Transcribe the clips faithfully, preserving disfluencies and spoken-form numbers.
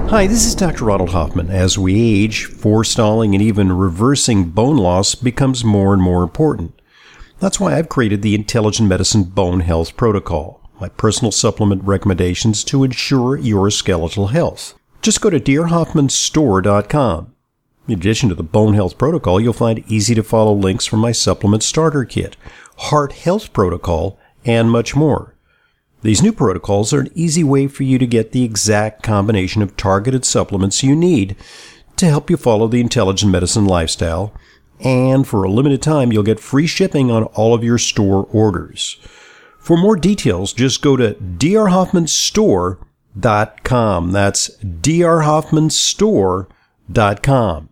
Hi, this is Doctor Ronald Hoffman. As we age, forestalling and even reversing bone loss becomes more and more important. That's why I've created the Intelligent Medicine Bone Health Protocol, my personal supplement recommendations to ensure your skeletal health. Just go to dear hoffman store dot com. In addition to the Bone Health Protocol, you'll find easy-to-follow links from my supplement starter kit, Heart Health Protocol, and much more. These new protocols are an easy way for you to get the exact combination of targeted supplements you need to help you follow the intelligent medicine lifestyle, and for a limited time, you'll get free shipping on all of your store orders. For more details, just go to dear hoffman store dot com. That's dear hoffman store dot com.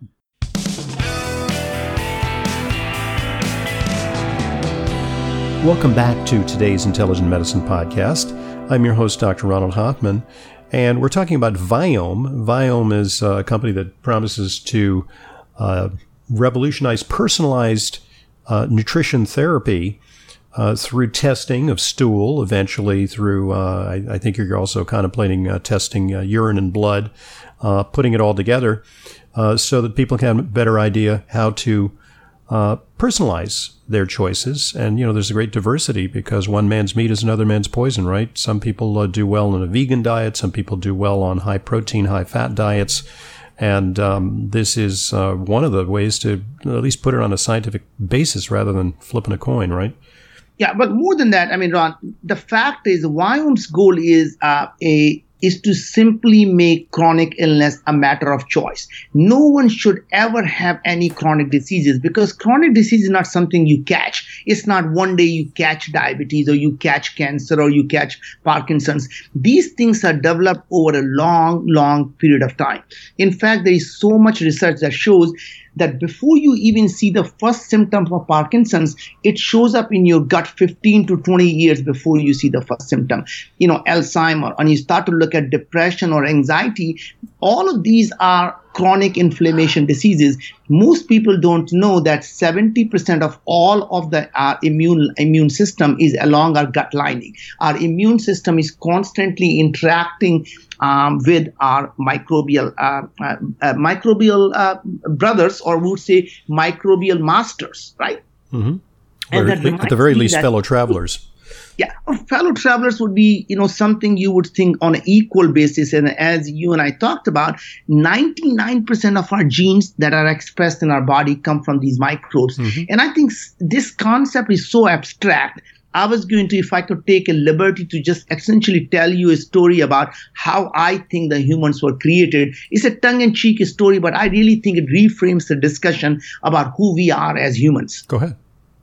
Welcome back to today's Intelligent Medicine Podcast. I'm your host, Doctor Ronald Hoffman, and we're talking about Viome. Viome is a company that promises to uh, revolutionize personalized uh, nutrition therapy uh, through testing of stool, eventually through, uh, I, I think you're also contemplating uh, testing uh, urine and blood, uh, putting it all together uh, so that people can have a better idea how to uh, personalize their choices. And, you know, there's a great diversity because one man's meat is another man's poison, right? Some people uh, do well on a vegan diet. Some people do well on high protein, high fat diets. And um, this is uh, one of the ways to at least put it on a scientific basis rather than flipping a coin, right? Yeah, but more than that, I mean, Ron, the fact is Viome's goal is uh, a is to simply make chronic illness a matter of choice. No one should ever have any chronic diseases because chronic disease is not something you catch. It's not one day you catch diabetes or you catch cancer or you catch Parkinson's. These things are developed over a long, long period of time. In fact, there is so much research that shows that before you even see the first symptom of Parkinson's, it shows up in your gut fifteen to twenty years before you see the first symptom. You know, Alzheimer, and you start to look at depression or anxiety, all of these are chronic inflammation diseases. Most people don't know that seventy percent of all of the our immune immune system is along our gut lining. Our immune system is constantly interacting um, with our microbial uh, uh, uh, microbial uh, brothers, or we would say microbial masters, right? Mm-hmm. And or at the very least, fellow travelers. Yeah, fellow travelers would be, you know, something you would think on an equal basis. And as you and I talked about, ninety-nine percent of our genes that are expressed in our body come from these microbes. Mm-hmm. And I think this concept is so abstract. I was going to, if I could take a liberty to just essentially tell you a story about how I think the humans were created. It's a tongue-in-cheek story, but I really think it reframes the discussion about who we are as humans. Go ahead.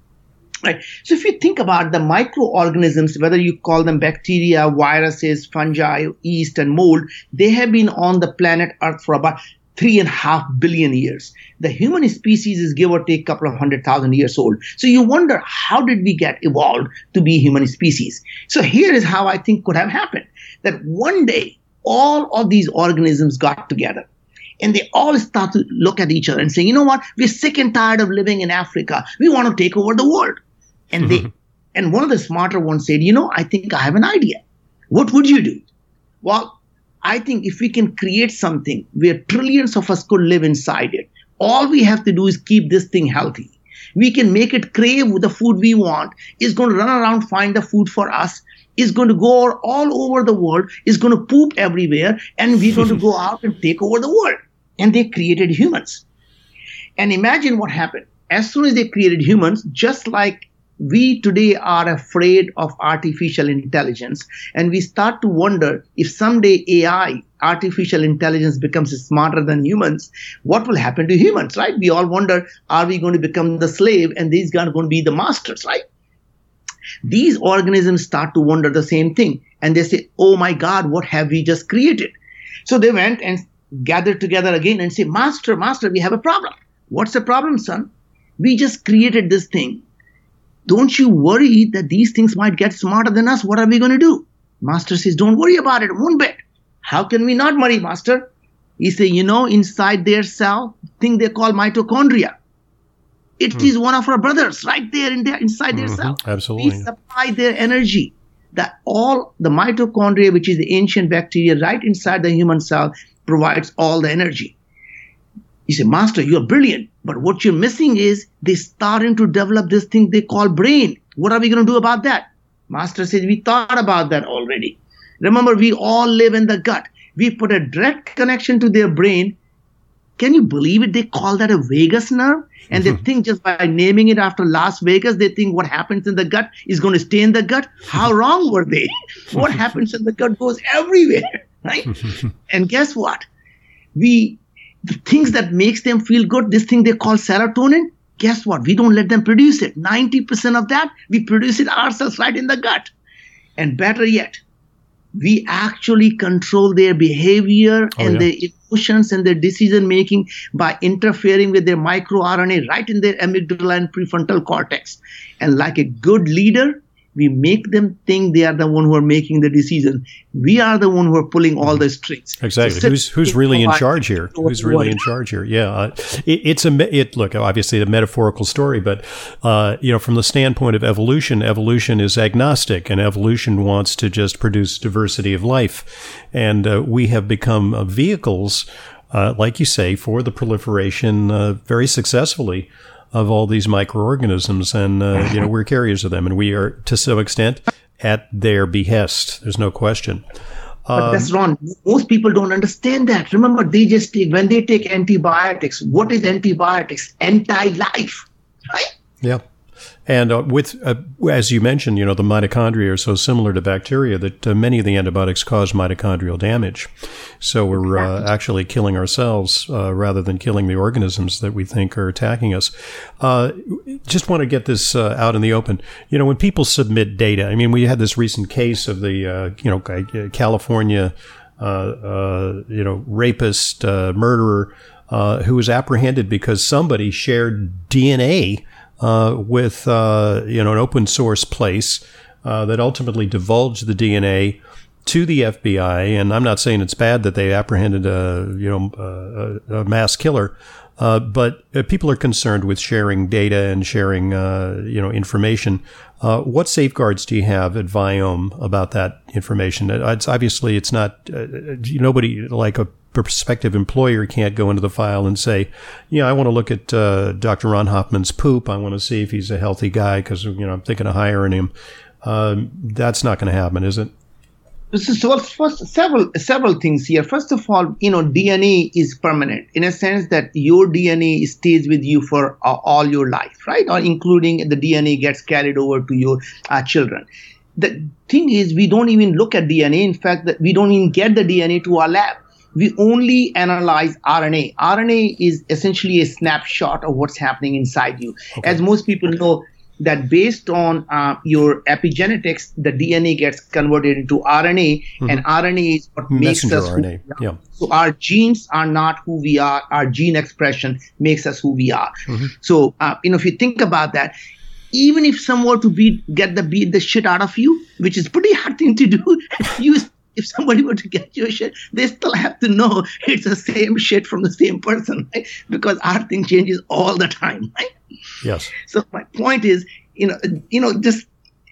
Right. So if you think about the microorganisms, whether you call them bacteria, viruses, fungi, yeast, and mold, they have been on the planet Earth for about three and a half billion years. The human species is give or take a couple of hundred thousand years old. So you wonder, how did we get evolved to be human species? So here is how I think could have happened. That one day, all of these organisms got together. And they all start to look at each other and say, you know what? We're sick and tired of living in Africa. We want to take over the world. And they, and one of the smarter ones said, you know, I think I have an idea. What would you do? Well, I think if we can create something where trillions of us could live inside it, all we have to do is keep this thing healthy. We can make it crave the food we want. It's going to run around, find the food for us. It's going to go all over the world. It's going to poop everywhere. And we're going to go out and take over the world. And they created humans. And imagine what happened. As soon as they created humans, just like we today are afraid of artificial intelligence, and we start to wonder if someday A I, artificial intelligence, becomes smarter than humans, what will happen to humans, right? We all wonder, are we going to become the slave and these guys are going to be the masters, right? These organisms start to wonder the same thing. And they say, oh my God, what have we just created? So they went and gathered together again and say, master, master, we have a problem. What's the problem, son? We just created this thing. Don't you worry that these things might get smarter than us? What are we going to do? Master says, don't worry about it one bit. How can we not worry, master? He says, you know, inside their cell, thing they call mitochondria. It hmm. is one of our brothers right there in their, inside mm-hmm. their cell. Absolutely. We supply their energy. That all the mitochondria, which is the ancient bacteria right inside the human cell, provides all the energy. You say, Master, you're brilliant. But what you're missing is they're starting to develop this thing they call brain. What are we going to do about that? Master says, we thought about that already. Remember, we all live in the gut. We put a direct connection to their brain. Can you believe it? They call that a vagus nerve. And they think just by naming it after Las Vegas, they think what happens in the gut is going to stay in the gut. How wrong were they? What happens in the gut goes everywhere, right? And guess what? We, the things that makes them feel good, this thing they call serotonin, guess what? We don't let them produce it. ninety percent of that, we produce it ourselves right in the gut. And better yet, we actually control their behavior oh, and yeah. their emotions and their decision making by interfering with their microRNA right in their amygdala and prefrontal cortex. And like a good leader, we make them think they are the one who are making the decision. We are the one who are pulling all the strings. Exactly. So who's who's really in charge here? Who's really in charge here? Yeah. Uh, it, it's a it look obviously a metaphorical story, but uh, you know, from the standpoint of evolution, evolution is agnostic, and evolution wants to just produce diversity of life, and uh, we have become uh, vehicles, uh, like you say, for the proliferation uh, very successfully of all these microorganisms, and uh, you know, we're carriers of them, and we are to some extent at their behest. There's no question. But um, that's wrong. Most people don't understand that. Remember, they just take when they take antibiotics. What is antibiotics? Anti-life, right? Yeah. And uh, with, uh, as you mentioned, you know, the mitochondria are so similar to bacteria that uh, many of the antibiotics cause mitochondrial damage. So we're uh, actually killing ourselves uh, rather than killing the organisms that we think are attacking us. Uh, just want to get this uh, out in the open. You know, when people submit data, I mean, we had this recent case of the, uh, you know, California, uh, uh, you know, rapist, uh, murderer, uh, who was apprehended because somebody shared D N A Uh, with, uh, you know, an open source place uh, that ultimately divulged the D N A to the F B I. And I'm not saying it's bad that they apprehended a, you know, a, a mass killer, uh, but uh, people are concerned with sharing data and sharing, uh, you know, information. Uh, what safeguards do you have at Viome about that information? It's obviously it's not uh, nobody like a prospective employer can't go into the file and say, yeah, I want to look at uh, Doctor Ron Hoffman's poop. I want to see if he's a healthy guy because, you know, I'm thinking of hiring him. Um, that's not going to happen, is it? So first, several several things here. First of all, you know, D N A is permanent in a sense that your D N A stays with you for uh, all your life, right? Or including the D N A gets carried over to your uh, children. The thing is, we don't even look at D N A. In fact, that we don't even get the D N A to our lab. We only analyze R N A. R N A is essentially a snapshot of what's happening inside you. Okay. As most people know, that based on uh, your epigenetics, the D N A gets converted into R N A, mm-hmm. and R N A is what makes Messenger us R N A. who we are. Yeah. So our genes are not who we are. Our gene expression makes us who we are. Mm-hmm. So, uh, you know, if you think about that, even if someone were to beat, get the beat the shit out of you, which is pretty hard thing to do, you if somebody were to get your shit, they still have to know it's the same shit from the same person, right? Because our thing changes all the time, right? Yes. So my point is, you know, you know, just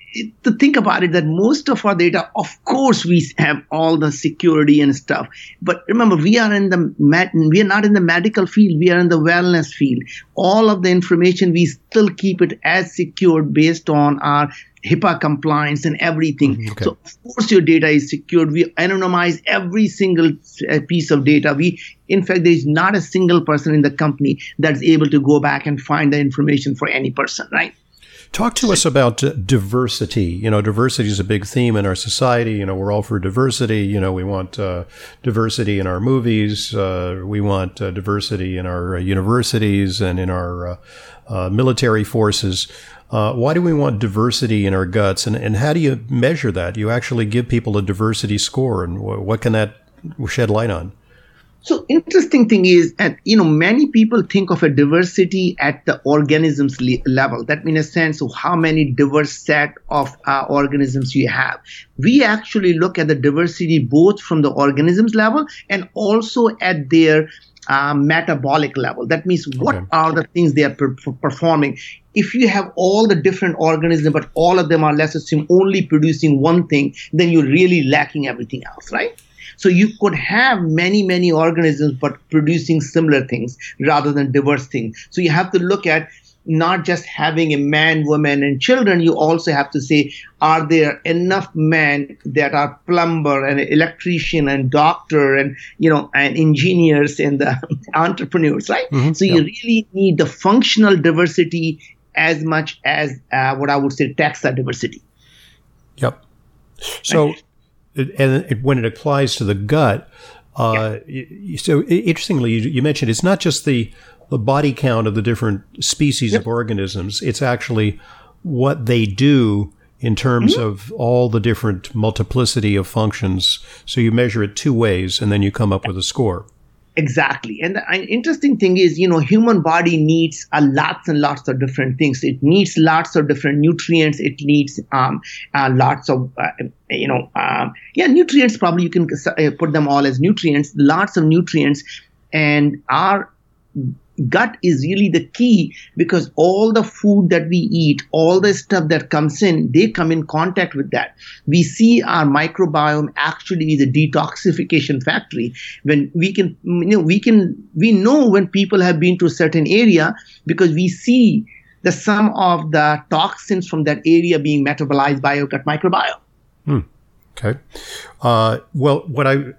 to think about it, that most of our data, of course, we have all the security and stuff. But remember, we are in the med- we are not in the medical field. We are in the wellness field. All of the information, we still keep it as secured based on our HIPAA compliance and everything. Okay. So of course your data is secured. We anonymize every single piece of data. We, in fact, there is not a single person in the company that's able to go back and find the information for any person, right? Talk to us about uh, diversity. You know, diversity is a big theme in our society. You know, we're all for diversity. You know, we want uh, diversity in our movies. Uh, we want uh, diversity in our uh, universities and in our uh, uh, military forces. Uh, why do we want diversity in our guts? And, and how do you measure that? You actually give people a diversity score, and wh- what can that shed light on? So interesting thing is, and you know, many people think of a diversity at the organisms le- level. That means a sense of how many diverse set of uh, organisms you have. We actually look at the diversity both from the organisms level and also at their uh, metabolic level. That means what okay. are the things they are per- performing. If you have all the different organisms, but all of them are, let's assume, only producing one thing, then you're really lacking everything else, right? So you could have many, many organisms, but producing similar things rather than diverse things. So you have to look at not just having a man, woman, and children. You also have to say, are there enough men that are plumber and electrician and doctor and, you know, and engineers and the entrepreneurs, right? Mm-hmm. So yeah. you really need the functional diversity as much as uh, what I would say taxa diversity. Yep. So, right. it, and it, when it applies to the gut, uh, yeah. so interestingly, you, you mentioned it's not just the the body count of the different species yep. of organisms. It's actually what they do in terms mm-hmm. of all the different multiplicity of functions. So you measure it two ways, and then you come up with a score. Exactly. And the interesting thing is, you know, human body needs a lots and lots of different things. It needs lots of different nutrients. It needs um, uh, lots of, uh, you know, um, yeah, nutrients, probably you can put them all as nutrients, lots of nutrients. And our gut is really the key, because all the food that we eat, all the stuff that comes in, they come in contact with that. We see our microbiome actually is a detoxification factory. When we can, you know, we can, we know when people have been to a certain area, because we see the some of the toxins from that area being metabolized by your gut microbiome. Hmm. Okay. Uh, well, what I,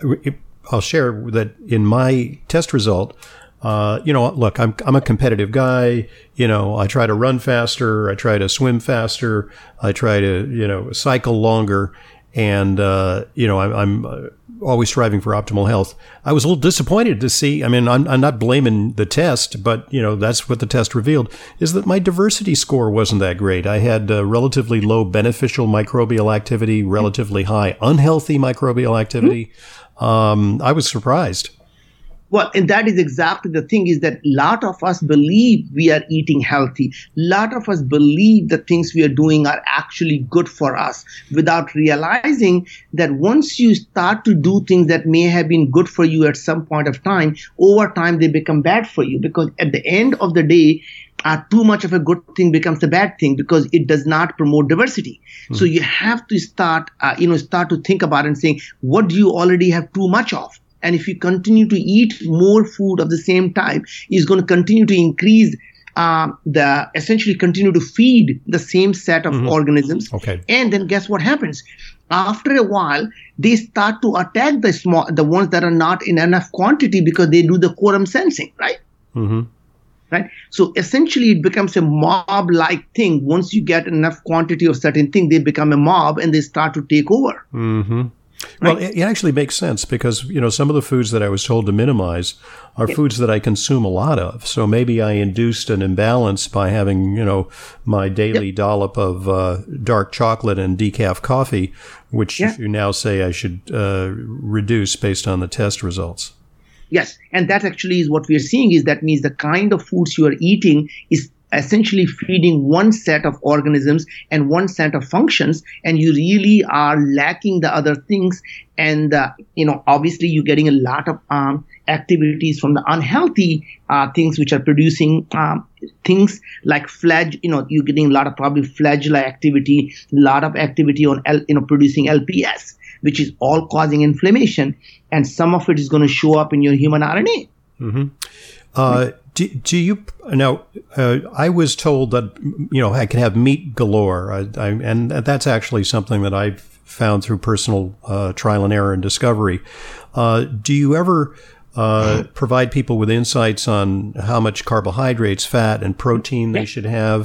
I'll share that in my test result, Uh, you know, look, I'm I'm a competitive guy. You know, I try to run faster. I try to swim faster. I try to, you know, cycle longer. And, uh, you know, I'm, I'm always striving for optimal health. I was a little disappointed to see, I mean, I'm, I'm not blaming the test, but, you know, that's what the test revealed, is that my diversity score wasn't that great. I had uh, relatively low beneficial microbial activity, relatively high unhealthy microbial activity. Um, I was surprised. Well, and that is exactly the thing, is that a lot of us believe we are eating healthy. A lot of us believe the things we are doing are actually good for us, without realizing that once you start to do things that may have been good for you at some point of time, over time they become bad for you, because at the end of the day, Uh, too much of a good thing becomes a bad thing, because it does not promote diversity. Mm. So you have to start, uh, you know, start to think about it and saying, what do you already have too much of? And if you continue to eat more food of the same type, it's going to continue to increase uh, the, essentially continue to feed the same set of mm-hmm. organisms. Okay. And then guess what happens? After a while, they start to attack the small, the ones that are not in enough quantity, because they do the quorum sensing, right? Mm-hmm. Right. So essentially, it becomes a mob-like thing. Once you get enough quantity of certain thing, they become a mob and they start to take over. Mm-hmm. Well, right. it, it actually makes sense, because, you know, some of the foods that I was told to minimize are yeah. foods that I consume a lot of. So maybe I induced an imbalance by having, you know, my daily yep. dollop of uh, dark chocolate and decaf coffee, which yeah. you now say I should uh, reduce based on the test results. Yes, and that actually is what we are seeing, is that means the kind of foods you are eating is essentially feeding one set of organisms and one set of functions, and you really are lacking the other things. And, uh, you know, obviously you're getting a lot of um, activities from the unhealthy uh, things which are producing um, things like flag, you know, you're getting a lot of probably flagella activity, a lot of activity on, L, you know, producing L P S, which is all causing inflammation. And some of it is going to show up in your human R N A. Mm-hmm. Uh, do, do you now? Uh, I was told that, you know, I can have meat galore, I, I, and that's actually something that I've found through personal uh, trial and error and discovery. Uh, do you ever uh, provide people with insights on how much carbohydrates, fat, and protein they should have?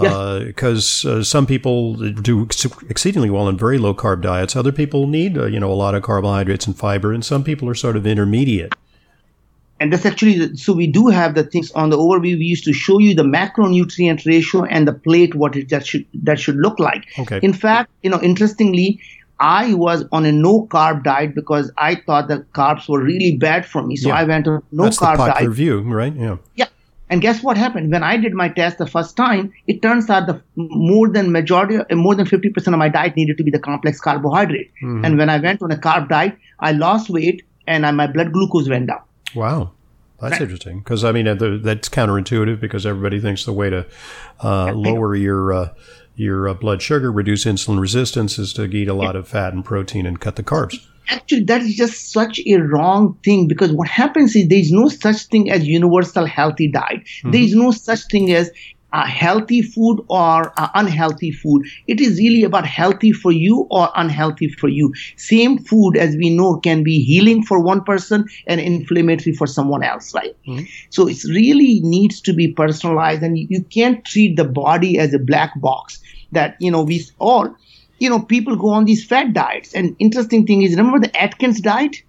Because uh, uh, some people do exceedingly well on very low carb diets. Other people need, uh, you know, a lot of carbohydrates and fiber, and some people are sort of intermediate. And that's actually, so we do have the things on the overview. We used to show you the macronutrient ratio and the plate, what it that should that should look like. Okay. In fact, you know, interestingly, I was on a no carb diet because I thought that carbs were really bad for me. So yeah. I went on a no that's carb the diet. Review, right? Yeah. Yeah. And guess what happened? When I did my test the first time, it turns out the more than majority, more than fifty percent of my diet needed to be the complex carbohydrate. Mm-hmm. And when I went on a carb diet, I lost weight and my blood glucose went down. Wow. That's right. interesting because, I mean, that's counterintuitive because everybody thinks the way to uh, lower your uh, your uh, blood sugar, reduce insulin resistance is to eat a lot of fat and protein and cut the carbs. Actually, that is just such a wrong thing because what happens is there is no such thing as universal healthy diet. Mm-hmm. There is no such thing as uh, healthy food or uh, unhealthy food. It is really about healthy for you or unhealthy for you. Same food, as we know, can be healing for one person and inflammatory for someone else, right? Mm-hmm. So it really needs to be personalized, and you, you can't treat the body as a black box that, you know, we all, you know, people go on these fat diets. And interesting thing is, remember the Atkins diet?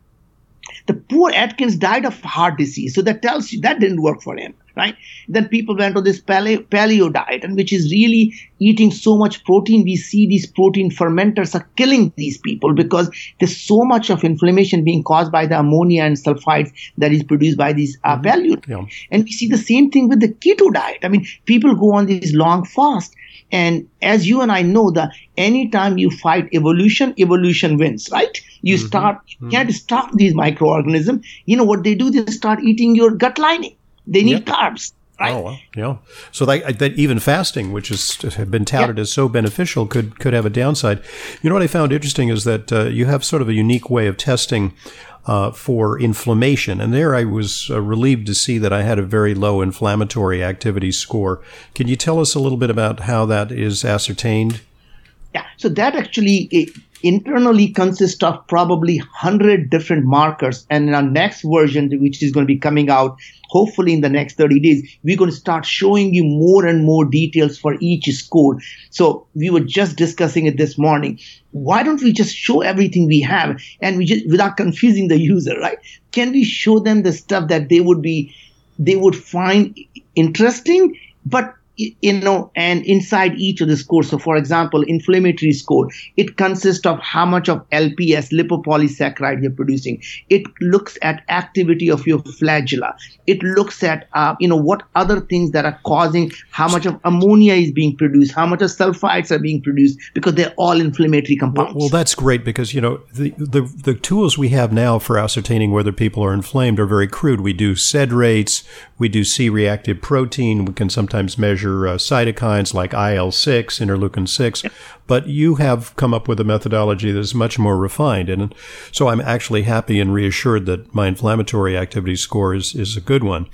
The poor Atkins died of heart disease. So that tells you that didn't work for him, right? Then people went to this paleo, paleo diet, and which is really eating so much protein. We see these protein fermenters are killing these people because there's so much of inflammation being caused by the ammonia and sulfides that is produced by these uh, paleo. Yeah. And we see the same thing with the keto diet. I mean, people go on these long fasts. And as you and I know, that anytime you fight evolution, evolution wins, right? You mm-hmm. start, you can't mm-hmm. stop these microorganisms. You know what they do? They start eating your gut lining. They need yep. carbs, right? Oh, well, yeah. So that, that even fasting, which has been touted yep. as so beneficial, could could have a downside. You know what I found interesting is that uh, you have sort of a unique way of testing Uh, for inflammation. And there I was uh, relieved to see that I had a very low inflammatory activity score. Can you tell us a little bit about how that is ascertained? Yeah, so that actually it internally consists of probably one hundred different markers. And in our next version, which is going to be coming out hopefully in the next thirty days, we're going to start showing you more and more details for each score. So we were just discussing it this morning. Why don't we just show everything we have and we just, without confusing the user, right? Can we show them the stuff that they would be, they would find interesting, but you know, and inside each of the scores. So for example, inflammatory score, it consists of how much of L P S, lipopolysaccharide, you're producing. It looks at activity of your flagella. It looks at, uh, you know, what other things that are causing, how much of ammonia is being produced, how much of sulfides are being produced, because they're all inflammatory compounds. Well, well that's great because, you know, the, the, the tools we have now for ascertaining whether people are inflamed are very crude. We do S E D rates, we do C-reactive protein, we can sometimes measure Uh, cytokines like I L six, interleukin six, but you have come up with a methodology that is much more refined. And so I'm actually happy and reassured that my inflammatory activity score is, is a good one.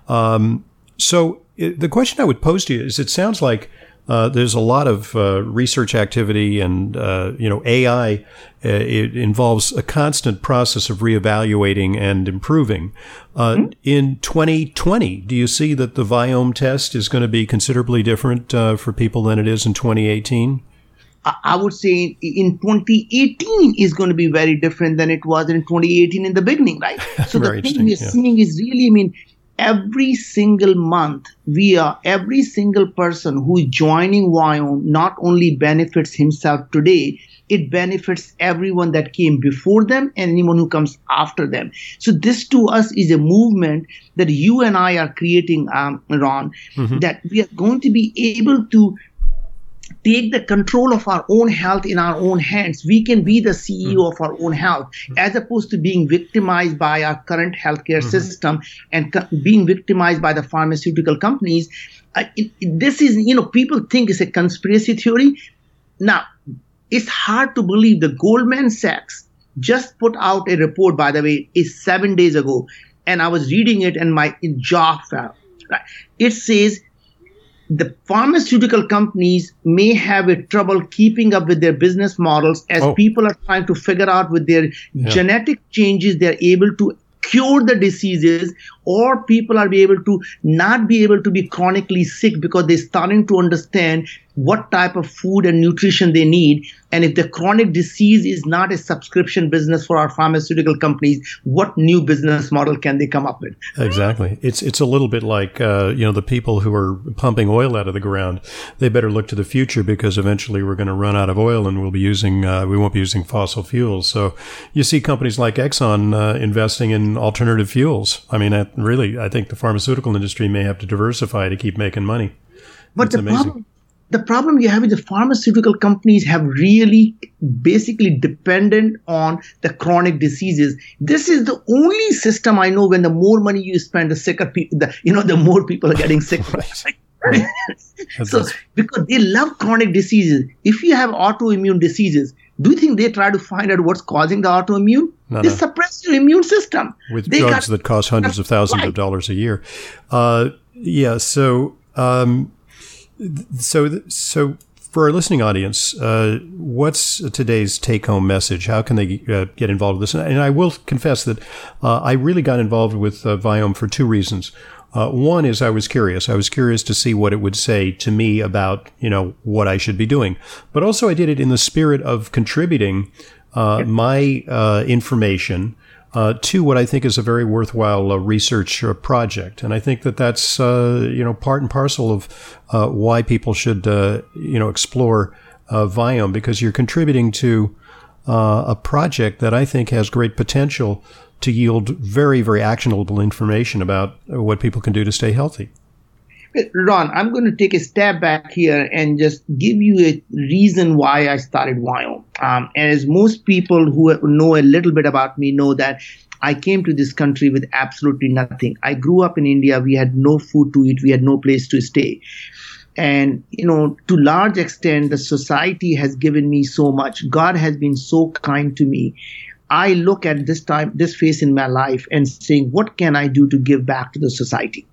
Um, so it, the question I would pose to you is, it sounds like uh, there's a lot of uh, research activity and, uh, you know, A I, uh, it involves a constant process of reevaluating and improving. Uh, mm-hmm. In twenty twenty, do you see that the Viome test is going to be considerably different uh, for people than it is in twenty eighteen? I would say in twenty eighteen is going to be very different than it was in twenty eighteen in the beginning, right? So the thing we're yeah. seeing is really, I mean, every single month, we are, every single person who is joining Viome not only benefits himself today, it benefits everyone that came before them and anyone who comes after them. So this to us is a movement that you and I are creating, um, Ron, mm-hmm. that we are going to be able to take the control of our own health in our own hands. We can be the C E O mm-hmm. of our own health, as opposed to being victimized by our current healthcare mm-hmm. system and co- being victimized by the pharmaceutical companies. Uh, it, it, this is, you know, people think it's a conspiracy theory. Now, it's hard to believe the Goldman Sachs just put out a report, by the way, is seven days ago. And I was reading it and my jaw fell. Right? It says the pharmaceutical companies may have a trouble keeping up with their business models as oh. people are trying to figure out with their yeah. genetic changes, they're able to cure the diseases, or people are be able to not be able to be chronically sick because they're starting to understand what type of food and nutrition they need. And if the chronic disease is not a subscription business for our pharmaceutical companies, what new business model can they come up with? Exactly. It's it's a little bit like, uh, you know, the people who are pumping oil out of the ground. They better look to the future because eventually we're going to run out of oil and we'll be using, uh, we won't be using fossil fuels. So you see companies like Exxon uh, investing in alternative fuels. I mean, I, really, I think the pharmaceutical industry may have to diversify to keep making money. But That's the amazing. problem the problem you have is the pharmaceutical companies have really basically dependent on the chronic diseases. This is the only system I know when the more money you spend, the sicker people, the, you know, the more people are getting sick. Right. Right. So because they love chronic diseases. If you have autoimmune diseases, do you think they try to find out what's causing the autoimmune? No, they no. suppress your immune system. With they drugs got, that cost hundreds of thousands right. of dollars a year. Uh, yeah, so... Um, So, so for our listening audience, uh, what's today's take-home message? How can they uh, get involved with this? And I will confess that uh, I really got involved with uh, Viome for two reasons. Uh, one is I was curious. I was curious to see what it would say to me about, you know, what I should be doing. But also I did it in the spirit of contributing uh, my uh, information Uh, to what I think is a very worthwhile uh, research uh, project. And I think that that's, uh, you know, part and parcel of uh, why people should, uh, you know, explore uh, Viome, because you're contributing to uh, a project that I think has great potential to yield very, very actionable information about what people can do to stay healthy. Ron, I'm going to take a step back here and just give you a reason why I started Viome. Um, and as most people who know a little bit about me know that I came to this country with absolutely nothing. I grew up in India. We had no food to eat. We had no place to stay. And, you know, to large extent, the society has given me so much. God has been so kind to me. I look at this time, this phase in my life and saying, what can I do to give back to the society?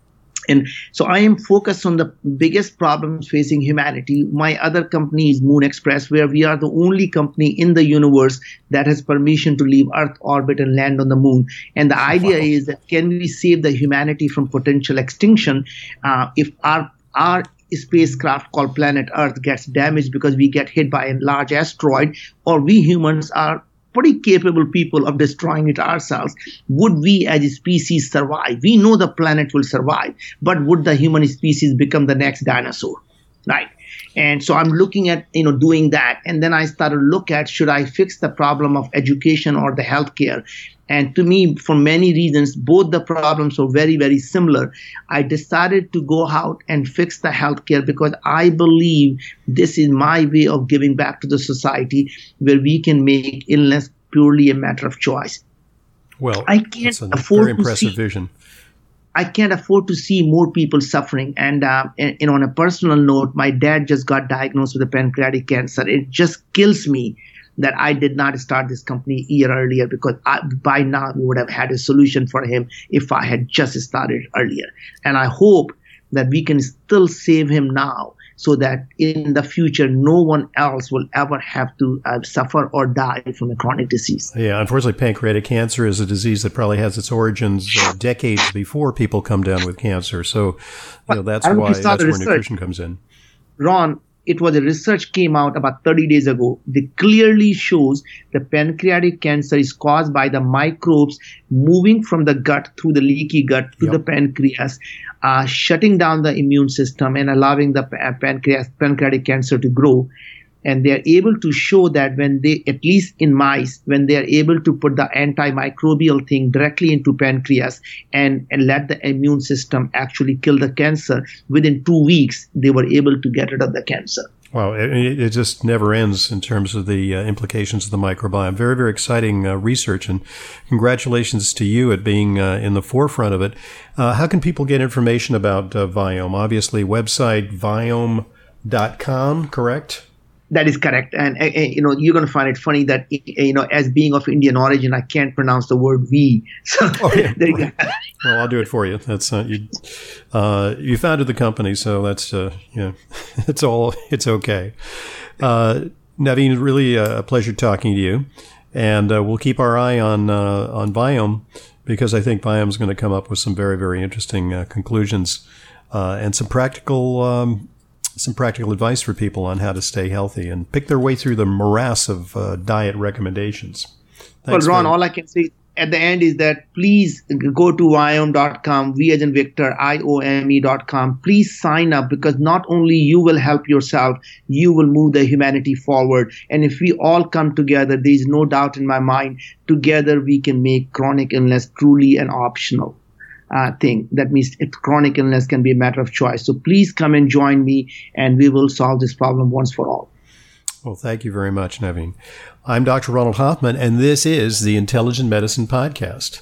And so I am focused on the biggest problems facing humanity. My other company is Moon Express, where we are the only company in the universe that has permission to leave Earth orbit and land on the moon. And the idea wow. is that can we save the humanity from potential extinction uh, if our our spacecraft called Planet Earth gets damaged because we get hit by a large asteroid, or we humans are pretty capable people of destroying it ourselves. Would we as a species survive? We know the planet will survive, but would the human species become the next dinosaur? Right. And so I'm looking at, you know, doing that. And then I started to look at, should I fix the problem of education or the healthcare? And to me, for many reasons, both the problems were very, very similar. I decided to go out and fix the healthcare because I believe this is my way of giving back to the society, where we can make illness purely a matter of choice. Well, I can't that's a afford very impressive to see, vision. I can't afford to see more people suffering. And, uh, and, you know, on a personal note, my dad just got diagnosed with a pancreatic cancer. It just kills me that I did not start this company a year earlier, because I, by now we would have had a solution for him if I had just started earlier. And I hope that we can still save him now, so that in the future no one else will ever have to uh, suffer or die from a chronic disease. Yeah, unfortunately, pancreatic cancer is a disease that probably has its origins uh, decades before people come down with cancer. So, you know, that's why that's where research. nutrition comes in. Ron, it was a research came out about thirty days ago. That clearly shows the pancreatic cancer is caused by the microbes moving from the gut through the leaky gut to yep. the pancreas, uh, shutting down the immune system and allowing the pa- pancreas pancreatic cancer to grow. And they are able to show that when they, at least in mice, when they are able to put the antimicrobial thing directly into pancreas and, and let the immune system actually kill the cancer, within two weeks, they were able to get rid of the cancer. Wow, it, it just never ends in terms of the uh, implications of the microbiome. Very, very exciting uh, research, and congratulations to you at being uh, in the forefront of it. Uh, how can people get information about uh, Viome? Obviously, website viome dot com, correct? That is correct. And, uh, you know, you're going to find it funny that, you know, as being of Indian origin, I can't pronounce the word we. So oh, yeah. there you go. Well, I'll do it for you. That's uh, you. Uh, you founded the company, so that's uh, you know, it's all it's okay. Uh, Naveen, really a pleasure talking to you, and uh, we'll keep our eye on uh, on Viome, because I think Viome is going to come up with some very, very interesting uh, conclusions uh, and some practical. Um, some practical advice for people on how to stay healthy and pick their way through the morass of uh, diet recommendations. Thanks well, Ron, for- all I can say at the end is that please go to viome dot com, V as in Victor, I O M E dot com. Please sign up, because not only you will help yourself, you will move the humanity forward. And if we all come together, there is no doubt in my mind, together we can make chronic illness truly an optional. uh, thing. That means if chronic illness can be a matter of choice. So please come and join me, and we will solve this problem once for all. Well, thank you very much, Naveen. I'm Doctor Ronald Hoffman, and this is the Intelligent Medicine Podcast.